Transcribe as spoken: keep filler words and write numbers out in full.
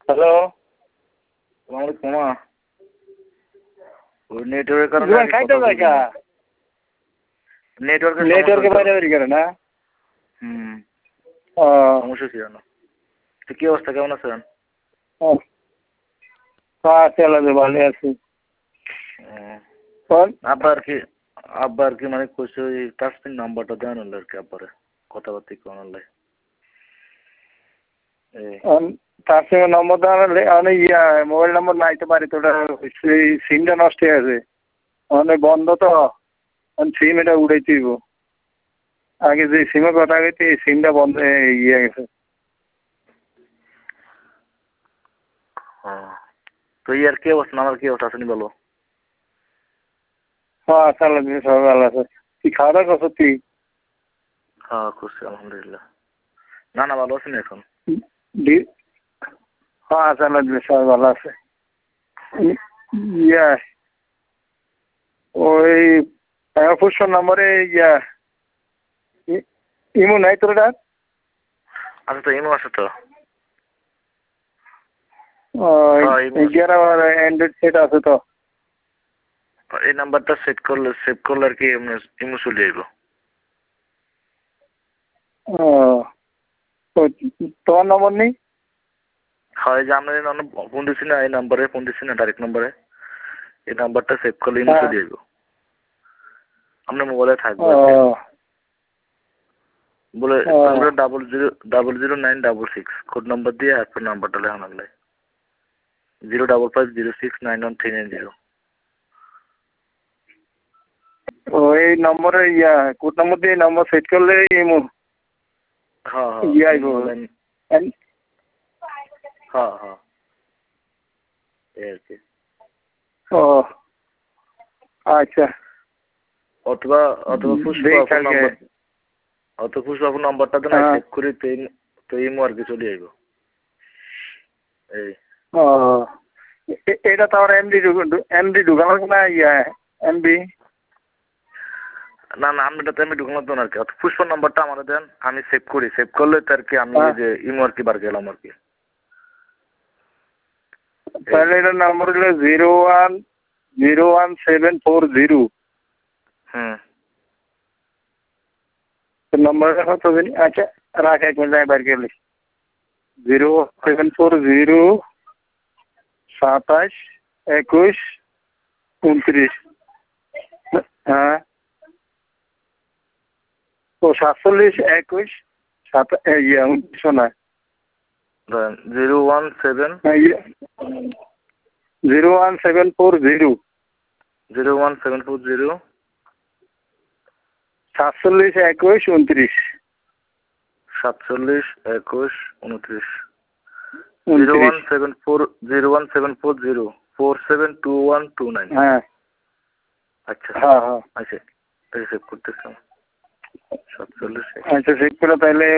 Hello, তোমার কমা ওই নেটওয়ার্কের কারণে জুয়ান খাইতে যায় কা নেটওয়ার্কের নেটওয়ার্কে বাইরে বেরিয়ে গেল না। হুম ও সমস্যা ছিল না। তো কি অবস্থা, কেমন আছেন? চলে ভালো আছি। আব্বা আর কি আব্বা আর কি মানে কইছে ওই তাসমিন নাম্বারটা দেন হলো আর কি আব্বারে কথাবার্তা কেমন হলে তার সঙ্গে নম্বর দেওয়া অনেক ইয়া মোবাইল নম্বর নাইতে পারি তো সেই সিমটা নষ্ট হয়ে আছে, অনেক বন্ধ তো সিম এটা উড়াই দিব। আগে যে সিমে কথা গেছে এই সিমটা বন্ধ ইয়ে গেছে। তো ইয়ার কি অবস্থা, আমার কি অবস্থা আসেনি বলো? হ্যাঁ চালা দিন সবাই ভালো আছে। তুই খাওয়া দাওয়া করছো তুই? হ্যাঁ করছি আলহামদুলিল্লাহ। না না ভালো আছেন এখন? হ্যাঁ চালা দিন সবাই ভালো আছে। ইয়া ওই পুষ্পর নম্বরে ইয়া ইমো নাই তোর? আচ্ছা তো ইমো আছে তো। এগারো অ্যান্ড্রয়েড সেট আছে তো। এই নাম্বারটা সেট করলে সেভ করলে আর কি ইমো চলে যাইব। তোমার নম্বর নেই? হয় যে আমরা ফোন দিচ্ছি না, এই নাম্বারে ফোন দিচ্ছি না, ডাইরেক্ট নাম্বারে এই নাম্বারটা সেভ করলে ইমো চলে যাইব। আপনার মোবাইলে থাকবে বলে double zero double zero nine double six code number দিয়ে আপনার নাম্বারটা লেখা লাগলে zero double five zero six nine one three nine zero. ওই নম্বরে ইয়া কোড নম্বর দিয়ে নম্বর সেট করলে ইমো হ্যাঁ ইয়ে আইব। হ্যাঁ হ্যাঁ এই আর কি। ও আচ্ছা। অথবা অথবা পুষ্পা নাম্বার অথবা পুষ্পা নাম্বারটা তো না সেভ করি তো ইমো আর কি চলে যাইব। এই ও এটা তো আমার এমডি এমডি ঢুকানো না ইয়া এমডি না না আমি এটা আমি ঢুকানো দেন আর কি। পুষ্পার নাম্বারটা আমার দেন, আমি সেভ করি, সেভ করলে তো আর কি আমি যে ইমো আর কি বার গেলাম আর কি। তাহলে এটার নাম্বার হলো zero one zero one seven four zero. হুম নম্বরটা কত দিন? আচ্ছা রাখ এক মিনিট বার গেলি। জিরো সেভেন ফোর জিরো সাতাশ একুশ উনত্রিশ। হ্যাঁ ও সাতচল্লিশ একুশ সাত ইয়ে উনত্রিশ নয় zero one seven zero one seven four zero zero one seven four zero সাতচল্লিশ একুশ উনত্রিশ সাতচল্লিশ একুশ উনত্রিশ zero one seven four zero one seven four zero four seven two one two nine. হ্যাঁ আচ্ছা হ্যাঁ হ্যাঁ আচ্ছা সেভ করতেছিলাম সাতচল্লিশ। আচ্ছা সেভ করে তাহলে